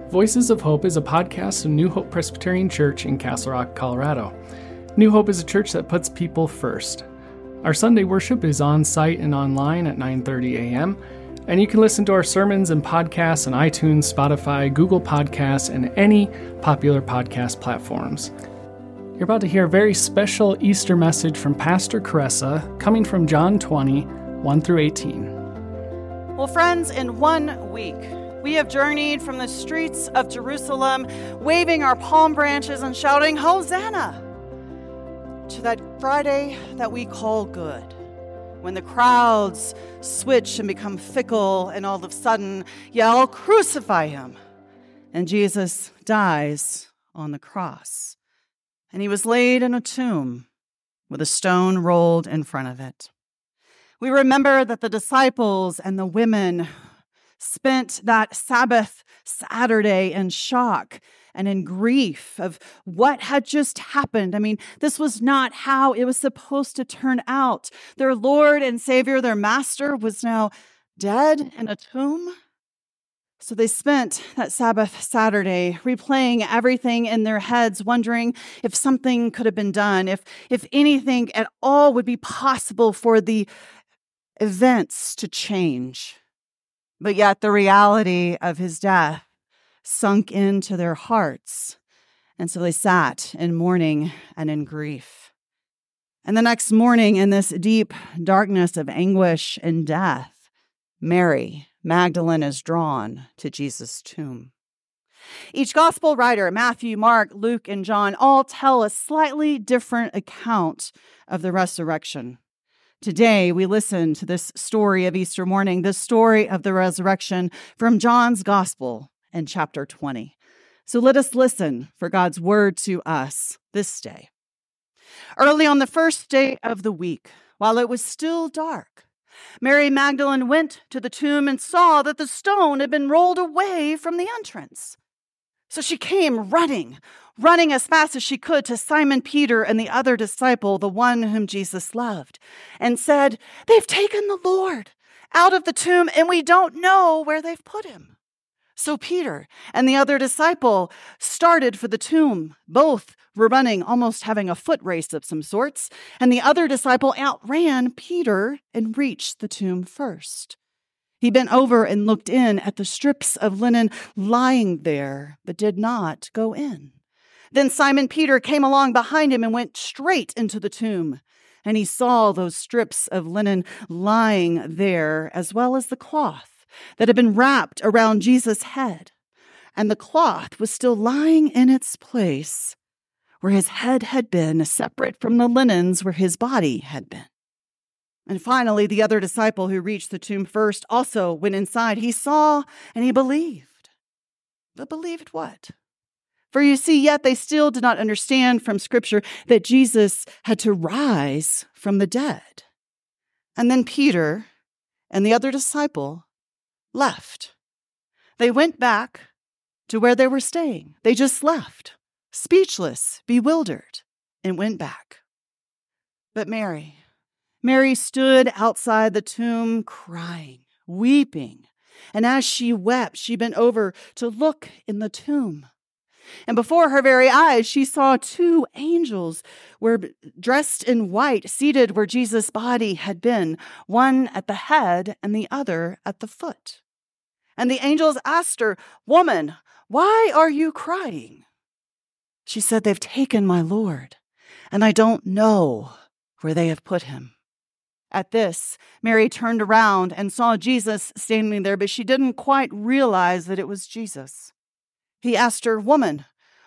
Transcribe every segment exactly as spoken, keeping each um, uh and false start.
Voices of Hope is a podcast of New Hope Presbyterian Church in Castle Rock, Colorado. New Hope is a church that puts people first. Our Sunday worship is on site and online at nine thirty a.m., and you can listen to our sermons and podcasts on iTunes, Spotify, Google Podcasts, and any popular podcast platforms. You're about to hear a very special Easter message from Pastor Caressa, coming from John twenty, one through eighteen. Well, friends, in one week, we have journeyed from the streets of Jerusalem, waving our palm branches and shouting, Hosanna! To that Friday that we call good, when the crowds switch and become fickle and all of a sudden yell, crucify him. And Jesus dies on the cross. And he was laid in a tomb with a stone rolled in front of it. We remember that the disciples and the women spent that Sabbath Saturday in shock and in grief of what had just happened. I mean, this was not how it was supposed to turn out. Their Lord and Savior, their Master, was now dead in a tomb. So they spent that Sabbath Saturday replaying everything in their heads, wondering if something could have been done, if, if anything at all would be possible for the events to change. But yet the reality of his death sunk into their hearts. And so they sat in mourning and in grief. And the next morning, in this deep darkness of anguish and death, Mary Magdalene is drawn to Jesus' tomb. Each gospel writer, Matthew, Mark, Luke, and John, all tell a slightly different account of the resurrection. Today, we listen to this story of Easter morning, the story of the resurrection from John's Gospel in chapter twenty. So let us listen for God's word to us this day. Early on the first day of the week, while it was still dark, Mary Magdalene went to the tomb and saw that the stone had been rolled away from the entrance. So she came running, running as fast as she could to Simon Peter and the other disciple, the one whom Jesus loved, and said, "They've taken the Lord out of the tomb, and we don't know where they've put him." So Peter and the other disciple started for the tomb. Both were running, almost having a foot race of some sorts, and the other disciple outran Peter and reached the tomb first. He bent over and looked in at the strips of linen lying there, but did not go in. Then Simon Peter came along behind him and went straight into the tomb. And he saw those strips of linen lying there, as well as the cloth that had been wrapped around Jesus' head. And the cloth was still lying in its place where his head had been, separate from the linens where his body had been. And finally, the other disciple who reached the tomb first also went inside. He saw and he believed. But believed what? For you see, yet they still did not understand from Scripture that Jesus had to rise from the dead. And then Peter and the other disciple left. They went back to where they were staying. They just left, speechless, bewildered, and went back. But Mary, Mary stood outside the tomb crying, weeping. And as she wept, she bent over to look in the tomb. And before her very eyes, she saw two angels were dressed in white, seated where Jesus' body had been, one at the head and the other at the foot. And the angels asked her, "Woman, why are you crying?" She said, "They've taken my Lord, and I don't know where they have put him." At this, Mary turned around and saw Jesus standing there, but she didn't quite realize that it was Jesus. He asked her, "Woman,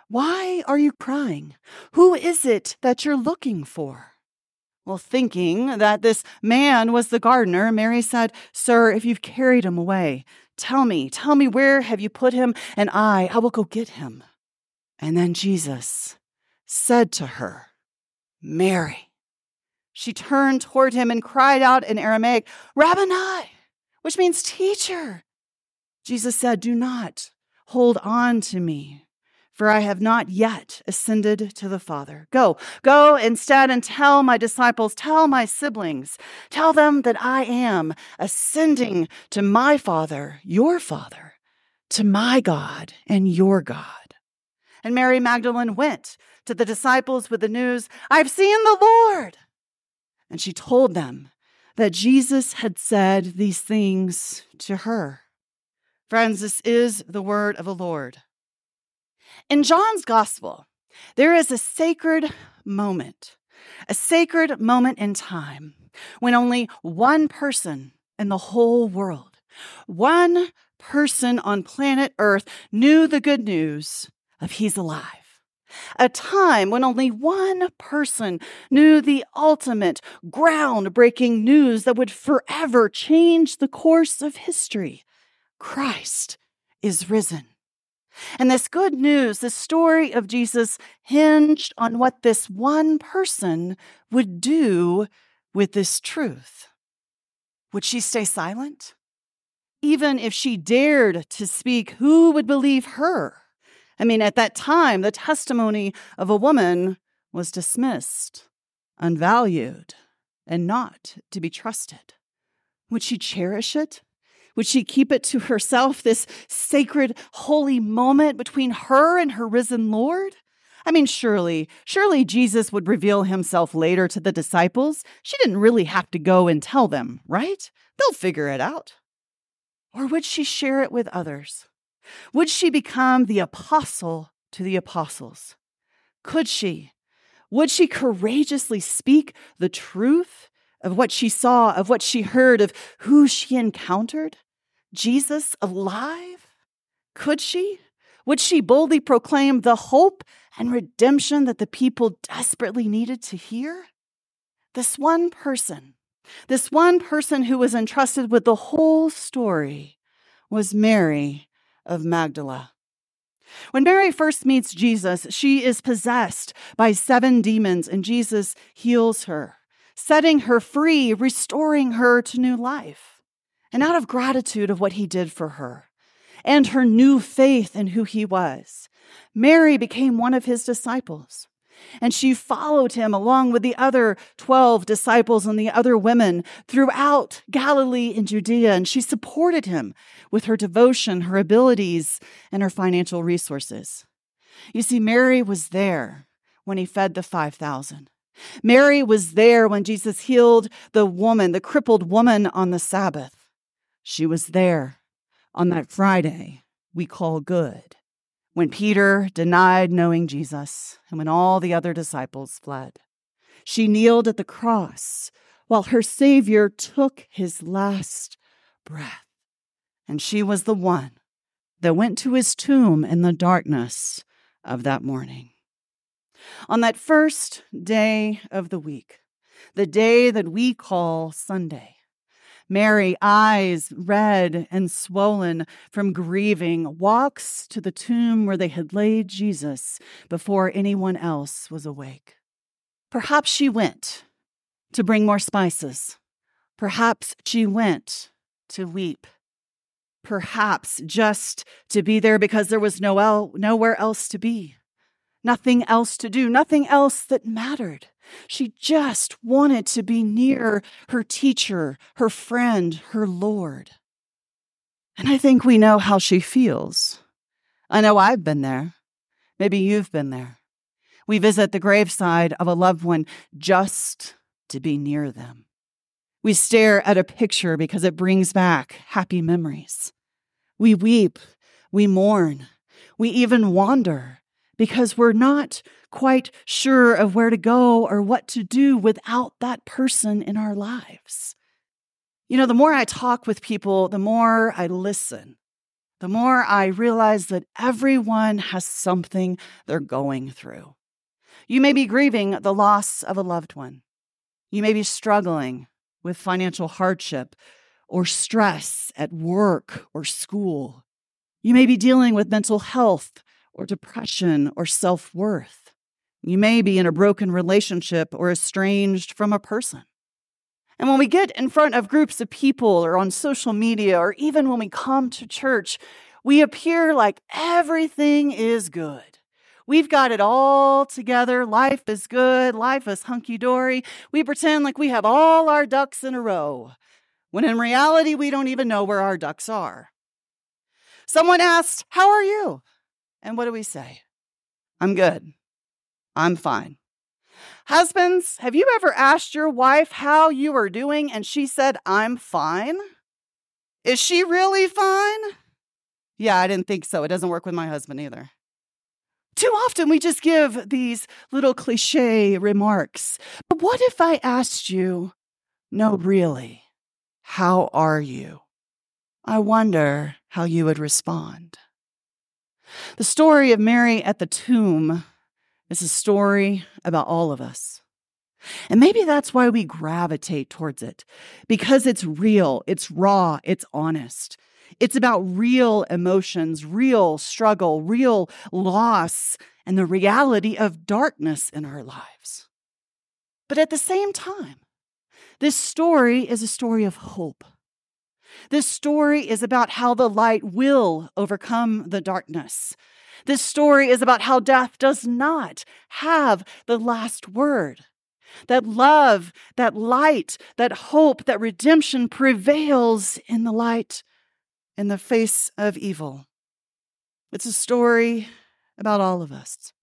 why are you crying? Who is it that you're looking for?" Well, thinking that this man was the gardener, Mary said, "Sir, if you've carried him away, tell me, tell me where have you put him, and I, I will go get him." And then Jesus said to her, "Mary." She turned toward him and cried out in Aramaic, "Rabboni," which means teacher. Jesus said, "Do not hold on to me, for I have not yet ascended to the Father. Go, go instead and tell my disciples, tell my siblings, tell them that I am ascending to my Father, your Father, to my God and your God. And Mary Magdalene went to the disciples with the news, I've seen the Lord. And she told them that Jesus had said these things to her. Friends, this is the word of the Lord. In John's gospel, there is a sacred moment, a sacred moment in time when only one person in the whole world, one person on planet Earth knew the good news of he's alive. A time when only one person knew the ultimate groundbreaking news that would forever change the course of history. Christ is risen. And this good news, the story of Jesus, hinged on what this one person would do with this truth. Would she stay silent? Even if she dared to speak, who would believe her? I mean, at that time, the testimony of a woman was dismissed, unvalued, and not to be trusted. Would she cherish it? Would she keep it to herself, this sacred, holy moment between her and her risen Lord? I mean, surely, surely Jesus would reveal himself later to the disciples. She didn't really have to go and tell them, right? They'll figure it out. Or would she share it with others? Would she become the apostle to the apostles? Could she? Would she courageously speak the truth of what she saw, of what she heard, of who she encountered? Jesus alive? Could she? Would she boldly proclaim the hope and redemption that the people desperately needed to hear? This one person, this one person who was entrusted with the whole story was Mary of Magdala. When Mary first meets Jesus, she is possessed by seven demons, and Jesus heals her, setting her free, restoring her to new life. And out of gratitude of what he did for her and her new faith in who he was, Mary became one of his disciples. And she followed him along with the other twelve disciples and the other women throughout Galilee and Judea. And she supported him with her devotion, her abilities, and her financial resources. You see, Mary was there when he fed the five thousand. Mary was there when Jesus healed the woman, the crippled woman on the Sabbath. She was there on that Friday we call Good, when Peter denied knowing Jesus and when all the other disciples fled. She kneeled at the cross while her Savior took his last breath. And she was the one that went to his tomb in the darkness of that morning. On that first day of the week, the day that we call Sunday, Mary, eyes red and swollen from grieving, walks to the tomb where they had laid Jesus before anyone else was awake. Perhaps she went to bring more spices. Perhaps she went to weep. Perhaps just to be there because there was no el- nowhere else to be. Nothing else to do, nothing else that mattered. She just wanted to be near her teacher, her friend, her Lord. And I think we know how she feels. I know I've been there. Maybe you've been there. We visit the graveside of a loved one just to be near them. We stare at a picture because it brings back happy memories. We weep, we mourn, we even wander, because we're not quite sure of where to go or what to do without that person in our lives. You know, the more I talk with people, the more I listen, the more I realize that everyone has something they're going through. You may be grieving the loss of a loved one. You may be struggling with financial hardship or stress at work or school. You may be dealing with mental health or depression or self-worth. You may be in a broken relationship or estranged from a person. And when we get in front of groups of people or on social media or even when we come to church, we appear like everything is good. We've got it all together. Life is good. Life is hunky-dory. We pretend like we have all our ducks in a row, when in reality, we don't even know where our ducks are. Someone asked, "How are you?" And what do we say? "I'm good. I'm fine." Husbands, have you ever asked your wife how you are doing and she said, "I'm fine"? Is she really fine? Yeah, I didn't think so. It doesn't work with my husband either. Too often we just give these little cliche remarks. But what if I asked you, "No, really, how are you?" I wonder how you would respond. The story of Mary at the tomb is a story about all of us. And maybe that's why we gravitate towards it, because it's real, it's raw, it's honest. It's about real emotions, real struggle, real loss, and the reality of darkness in our lives. But at the same time, this story is a story of hope. This story is about how the light will overcome the darkness. This story is about how death does not have the last word. That love, that light, that hope, that redemption prevails in the light, in the face of evil. It's a story about all of us.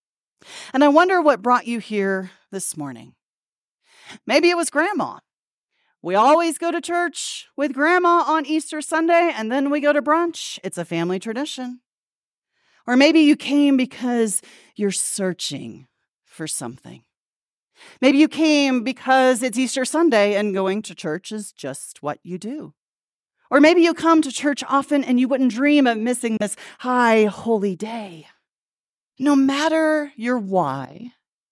And I wonder what brought you here this morning. Maybe it was Grandma. We always go to church with Grandma on Easter Sunday, and then we go to brunch. It's a family tradition. Or maybe you came because you're searching for something. Maybe you came because it's Easter Sunday and going to church is just what you do. Or maybe you come to church often and you wouldn't dream of missing this high holy day. No matter your why,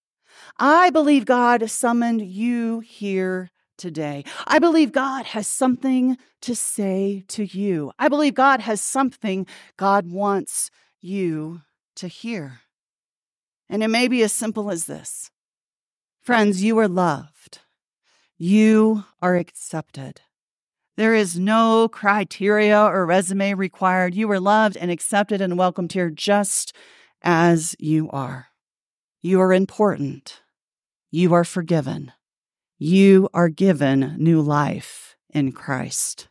I believe God summoned you here today. I believe God has something to say to you. I believe God has something God wants you to hear. And it may be as simple as this. Friends, you are loved. You are accepted. There is no criteria or resume required. You are loved and accepted and welcomed here just as you are. You are important. You are forgiven. You are given new life in Christ.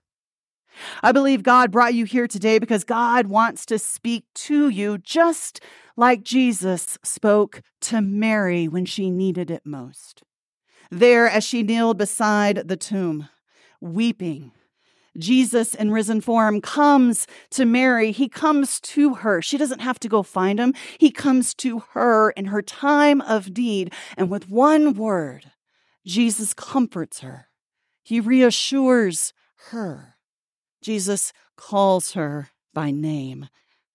I believe God brought you here today because God wants to speak to you just like Jesus spoke to Mary when she needed it most. There, as she kneeled beside the tomb, weeping, Jesus in risen form comes to Mary. He comes to her. She doesn't have to go find him. He comes to her in her time of need. And with one word, Jesus comforts her. He reassures her. Jesus calls her by name,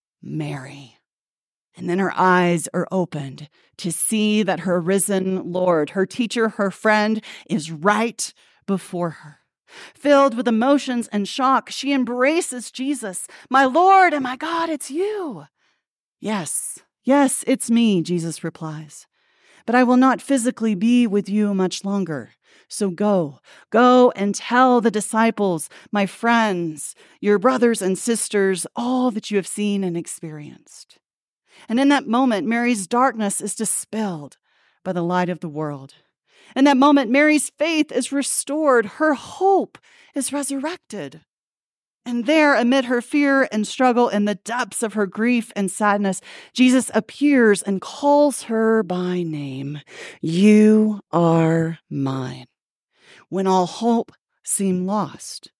Mary. And then her eyes are opened to see that her risen Lord, her teacher, her friend, is right before her. Filled with emotions and shock, she embraces Jesus. "My Lord and my God, it's you." "Yes, yes, it's me," Jesus replies. "But I will not physically be with you much longer. So go, go and tell the disciples, my friends, your brothers and sisters, all that you have seen and experienced." And in that moment, Mary's darkness is dispelled by the light of the world. In that moment, Mary's faith is restored. Her hope is resurrected. And there, amid her fear and struggle, in the depths of her grief and sadness, Jesus appears and calls her by name. "You are mine." When all hope seemed lost,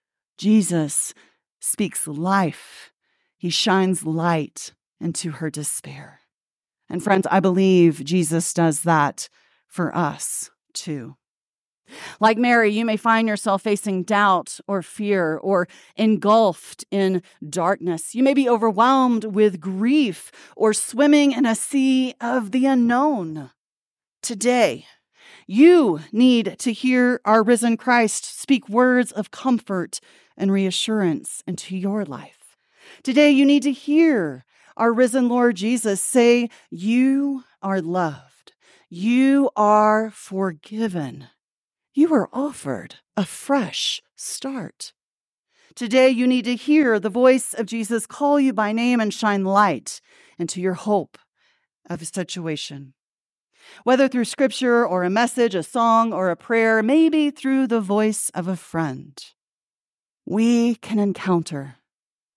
Jesus speaks life. He shines light into her despair. And friends, I believe Jesus does that for us too. Like Mary, you may find yourself facing doubt or fear or engulfed in darkness. You may be overwhelmed with grief or swimming in a sea of the unknown. Today, you need to hear our risen Christ speak words of comfort and reassurance into your life. Today, you need to hear our risen Lord Jesus say, "You are loved. You are forgiven. You are offered a fresh start." Today, you need to hear the voice of Jesus call you by name and shine light into your hope of a situation. Whether through scripture or a message, a song or a prayer, maybe through the voice of a friend, we can encounter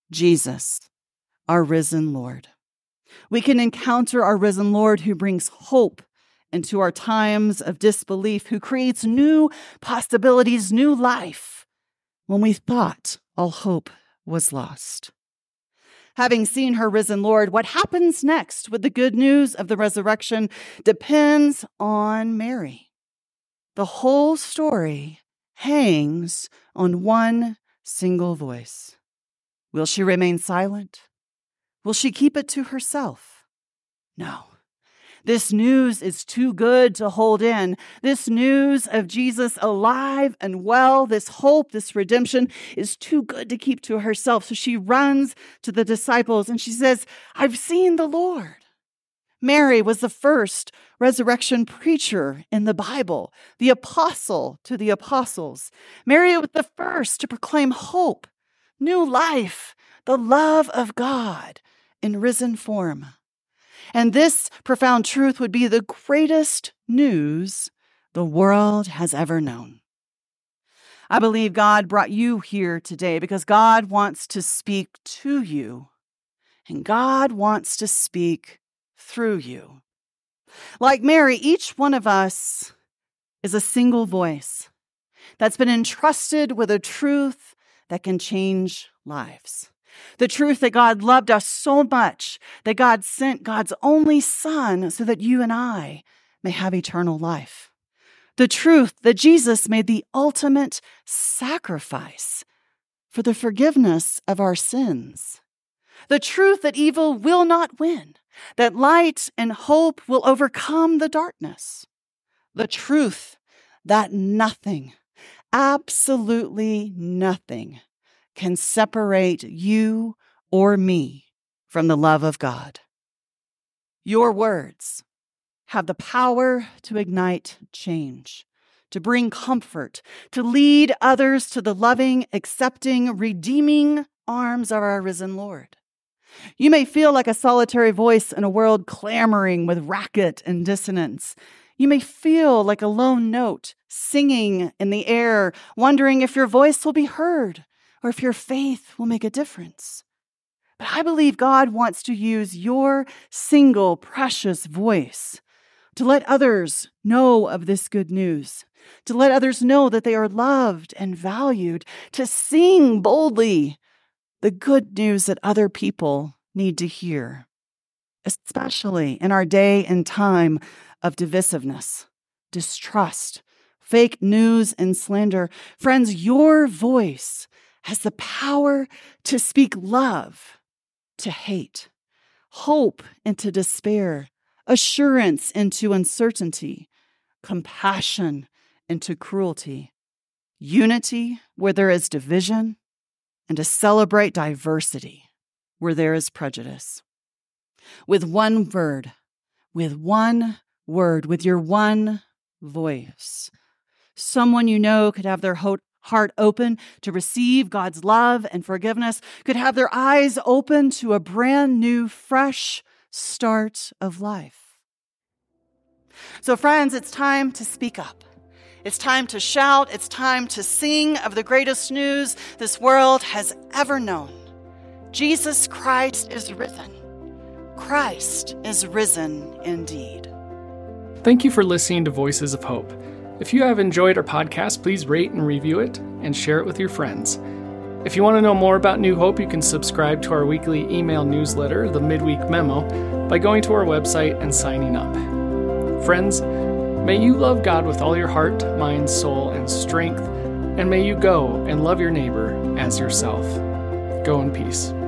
Jesus, our risen Lord. We can encounter our risen Lord who brings hope into our times of disbelief, who creates new possibilities, new life when we thought all hope was lost. Having seen her risen Lord, what happens next with the good news of the resurrection depends on Mary. The whole story hangs on one single voice. Will she remain silent? Will she keep it to herself? No. This news is too good to hold in. This news of Jesus alive and well, this hope, this redemption is too good to keep to herself. So she runs to the disciples and she says, I've seen the Lord. Mary was the first resurrection preacher in the Bible, the apostle to the apostles. Mary was the first to proclaim hope, new life, the love of God in risen form. And this profound truth would be the greatest news the world has ever known. I believe God brought you here today because God wants to speak to you, and God wants to speak through you. Like Mary, each one of us is a single voice that's been entrusted with a truth that can change lives. The truth that God loved us so much that God sent God's only Son so that you and I may have eternal life. The truth that Jesus made the ultimate sacrifice for the forgiveness of our sins. The truth that evil will not win, that light and hope will overcome the darkness. The truth that nothing, absolutely nothing, can separate you or me from the love of God. Your words have the power to ignite change, to bring comfort, to lead others to the loving, accepting, redeeming arms of our risen Lord. You may feel like a solitary voice in a world clamoring with racket and dissonance. You may feel like a lone note singing in the air, wondering if your voice will be heard or if your faith will make a difference. But I believe God wants to use your single precious voice to let others know of this good news, to let others know that they are loved and valued, to sing boldly the good news that other people need to hear, especially in our day and time of divisiveness, distrust, fake news, and slander. Friends, your voice has the power to speak love to hate, hope into despair, assurance into uncertainty, compassion into cruelty, unity where there is division, and to celebrate diversity where there is prejudice. With one word, with one word, with your one voice, someone you know could have their heart open to receive God's love and forgiveness, could have their eyes open to a brand new, fresh start of life. So friends, it's time to speak up. It's time to shout. It's time to sing of the greatest news this world has ever known. Jesus Christ is risen. Christ is risen indeed. Thank you for listening to Voices of Hope. If you have enjoyed our podcast, please rate and review it and share it with your friends. If you want to know more about New Hope, you can subscribe to our weekly email newsletter, the Midweek Memo, by going to our website and signing up. Friends, may you love God with all your heart, mind, soul, and strength, and may you go and love your neighbor as yourself. Go in peace.